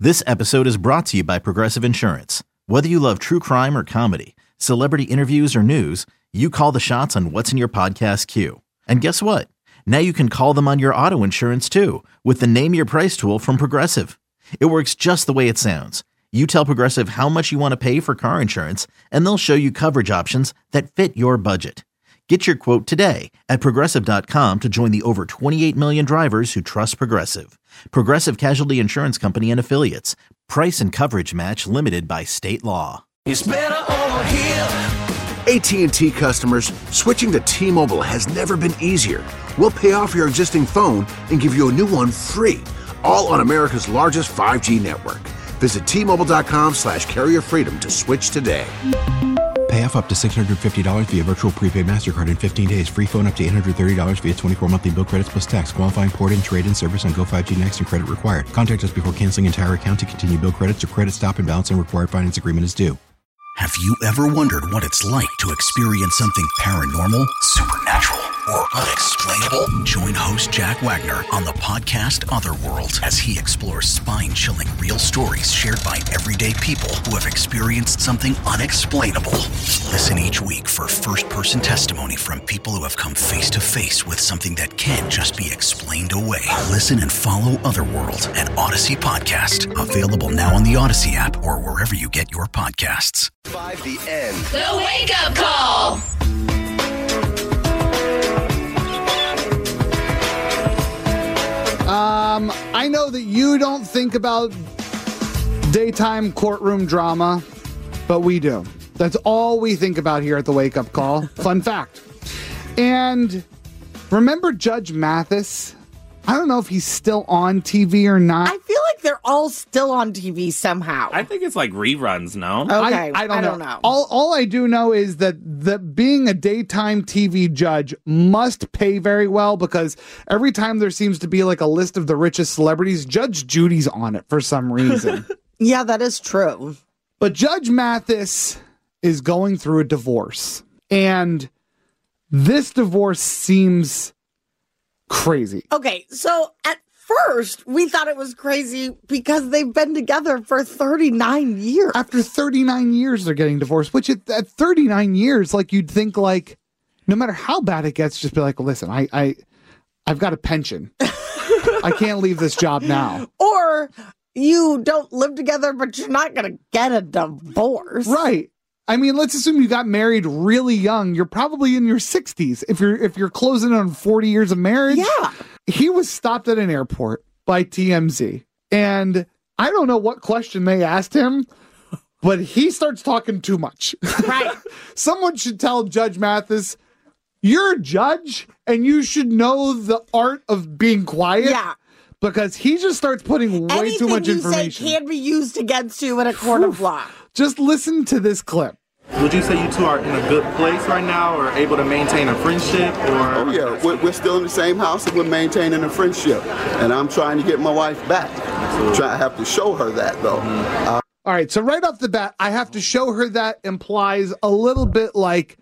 This episode is brought to you by Progressive Insurance. Whether you love true crime or comedy, celebrity interviews or news, you call the shots on what's in your podcast queue. And guess what? Now you can call them on your auto insurance too with the Name Your Price tool from Progressive. It works just the way it sounds. You tell Progressive how much you want to pay for car insurance, and they'll show you coverage options that fit your budget. Get your quote today at Progressive.com to join the over 28 million drivers who trust Progressive. Progressive Casualty Insurance Company and Affiliates. Price and coverage match limited by state law. It's better over here. AT&T customers, switching to T-Mobile has never been easier. We'll pay off your existing phone and give you a new one free, all on America's largest 5G network. Visit T-Mobile.com/carrier freedom to switch today. Pay off up to $650 via virtual prepaid MasterCard in 15 days. Free phone up to $830 via 24 monthly bill credits plus tax. Qualifying port-in, trade-in service on Go 5G Next and credit required. Contact us before canceling entire account to continue bill credits or credit stop and balance and required finance agreement is due. Have you ever wondered what it's like to experience something paranormal, supernatural, or unexplainable? Join host Jack Wagner on the podcast Otherworld as he explores spine-chilling real stories shared by everyday people who have experienced something unexplainable. Listen each week for first-person testimony from people who have come face-to-face with something that can't just be explained away. Listen and follow Otherworld, an Odyssey podcast. Available now on the Odyssey app or wherever you get your podcasts. By the end. The Wake Up Call. I know that you don't think about daytime courtroom drama, but we do. That's all we think about here at the Wake Up Call. Fun fact. And remember Judge Mathis? I don't know if he's still on TV or not. I feel like they're all still on TV somehow. I think it's like reruns, no? Okay, I don't know. All I do know is that being a daytime TV judge must pay very well, because every time there seems to be like a list of the richest celebrities, Judge Judy's on it for some reason. Yeah, that is true. But Judge Mathis is going through a divorce, and this divorce seems crazy. Okay, so at first we thought it was crazy because they've been together for 39 years. After 39 years, they're getting divorced, which at 39 years, like, you'd think, like, no matter how bad it gets, just be like, listen, I've got a pension. I can't leave this job now. Or you don't live together, but you're not going to get a divorce. Right. I mean, let's assume you got married really young. You're probably in your 60s. If you're closing on 40 years of marriage. Yeah. He was stopped at an airport by TMZ. And I don't know what question they asked him, but he starts talking too much. Right. Someone should tell Judge Mathis, you're a judge and you should know the art of being quiet. Yeah. Because he just starts putting way too much information. Anything you say can be used against you in a court of law. Just listen to this clip. Would you say you two are in a good place right now, or able to maintain a friendship? Or Oh yeah, we're still in the same house and we're maintaining a friendship. And I'm trying to get my wife back. I have to show her that, though. All right, so right off the bat, I have to show her that implies a little bit like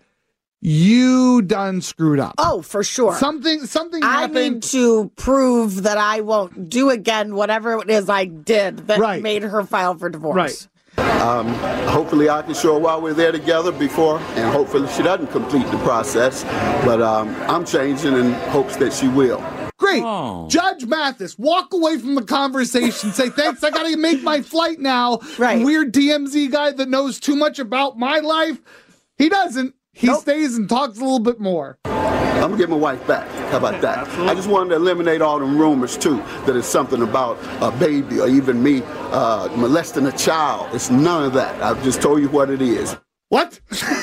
you done screwed up. Oh, for sure. Something happened. I need to prove that I won't do again whatever it is I did that made her file for divorce. Right. Hopefully I can show her while we're there together before, and hopefully she doesn't complete the process. But I'm changing in hopes that she will. Great. Oh. Judge Mathis, walk away from the conversation. Say, thanks, I got to make my flight now. Right. Weird DMZ guy that knows too much about my life. He doesn't. He stays and talks a little bit more. I'm going to get my wife back. How about that? Absolutely. I just wanted to eliminate all them rumors, too, that it's something about a baby or even me molesting a child. It's none of that. I've just told you what it is. What?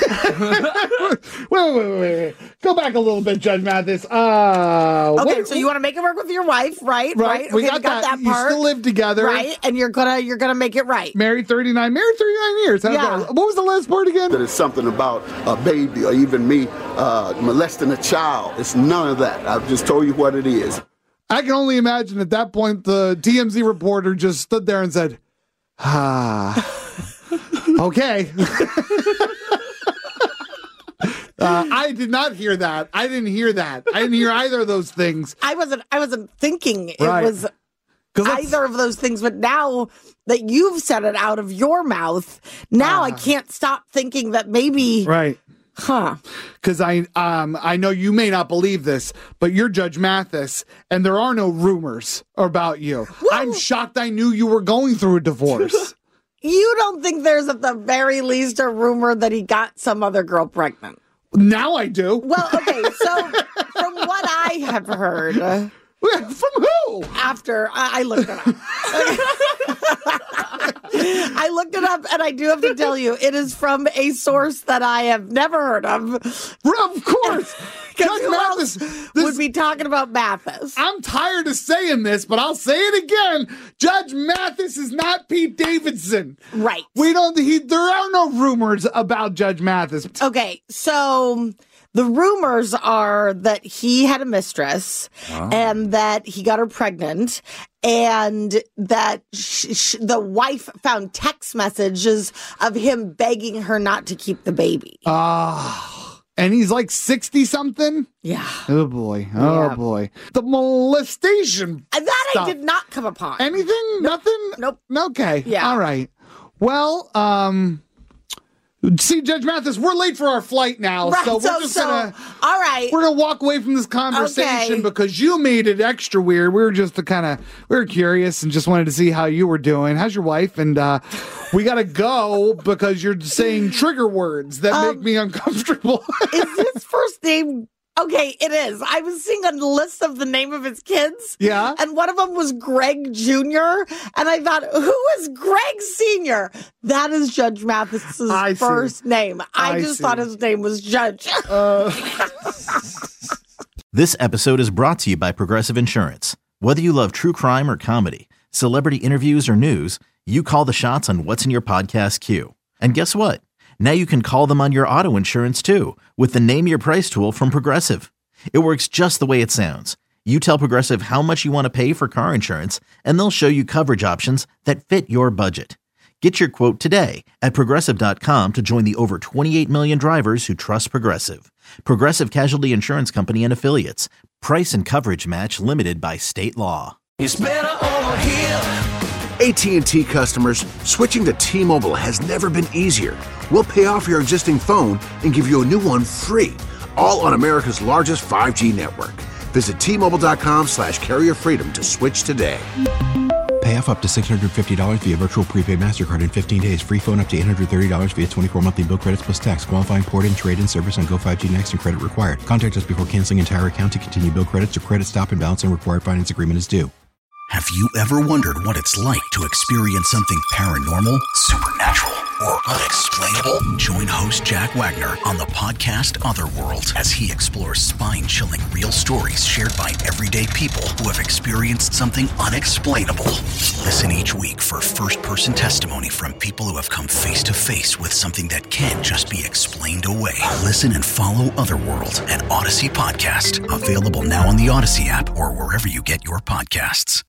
wait. Go back a little bit, Judge Mathis. Okay, so you want to make it work with your wife, right? Right. Okay, we got that part. You still live together. Right, and you're gonna make it right. Married 39 years. Yeah. What was the last part again? That it's something about a baby or even me molesting a child. It's none of that. I've just told you what it is. I can only imagine at that point the TMZ reporter just stood there and said, okay. I did not hear that. I didn't hear that. I didn't hear either of those things. I wasn't thinking. It right. was either of those things. But now that you've said it out of your mouth, now I can't stop thinking that maybe. Right. Huh. Because I know you may not believe this, but you're Judge Mathis, and there are no rumors about you. Well, I'm shocked I knew you were going through a divorce. You don't think there's at the very least a rumor that he got some other girl pregnant? Now I do. Well, okay, so from what I have heard... From who? After I looked it up. I looked it up, and I do have to tell you, it is from a source that I have never heard of. Of course. Because who else would be talking about Mathis? I'm tired of saying this, but I'll say it again. Judge Mathis is not Pete Davidson. Right. There are no rumors about Judge Mathis. Okay, so... the rumors are that he had a mistress and that he got her pregnant and that the wife found text messages of him begging her not to keep the baby. And he's like 60-something? Yeah. Oh, boy. Oh, boy. The molestation That stuff. I did not come upon. Anything? Nothing? Nope. Okay. Yeah. All right. Well, see, Judge Mathis, we're late for our flight now, right, so we're just gonna. All right, we're gonna walk away from this conversation because you made it extra weird. We were just we were curious and just wanted to see how you were doing. How's your wife? And we gotta go because you're saying trigger words that make me uncomfortable. Is his first name? Okay, it is. I was seeing a list of the name of his kids. Yeah. And one of them was Greg Jr. And I thought, who is Greg Sr.? That is Judge Mathis's first name. I just thought his name was Judge. This episode is brought to you by Progressive Insurance. Whether you love true crime or comedy, celebrity interviews or news, you call the shots on what's in your podcast queue. And guess what? Now you can call them on your auto insurance too with the Name Your Price tool from Progressive. It works just the way it sounds. You tell Progressive how much you want to pay for car insurance, and they'll show you coverage options that fit your budget. Get your quote today at Progressive.com to join the over 28 million drivers who trust Progressive. Progressive Casualty Insurance Company and Affiliates. Price and coverage match limited by state law. It's better over here. AT&T customers, switching to T-Mobile has never been easier. We'll pay off your existing phone and give you a new one free, all on America's largest 5G network. Visit T-Mobile.com/carrier freedom to switch today. Pay off up to $650 via virtual prepaid MasterCard in 15 days. Free phone up to $830 via 24 monthly bill credits plus tax. Qualifying port-in, trade-in service on Go 5G Next and credit required. Contact us before canceling entire account to continue bill credits or credit stop and balance on required finance agreement is due. Have you ever wondered what it's like to experience something paranormal, supernatural, or unexplainable? Join host Jack Wagner on the podcast Otherworld as he explores spine-chilling real stories shared by everyday people who have experienced something unexplainable. Listen each week for first-person testimony from people who have come face-to-face with something that can't just be explained away. Listen and follow Otherworld, an Odyssey podcast. Available now on the Odyssey app or wherever you get your podcasts.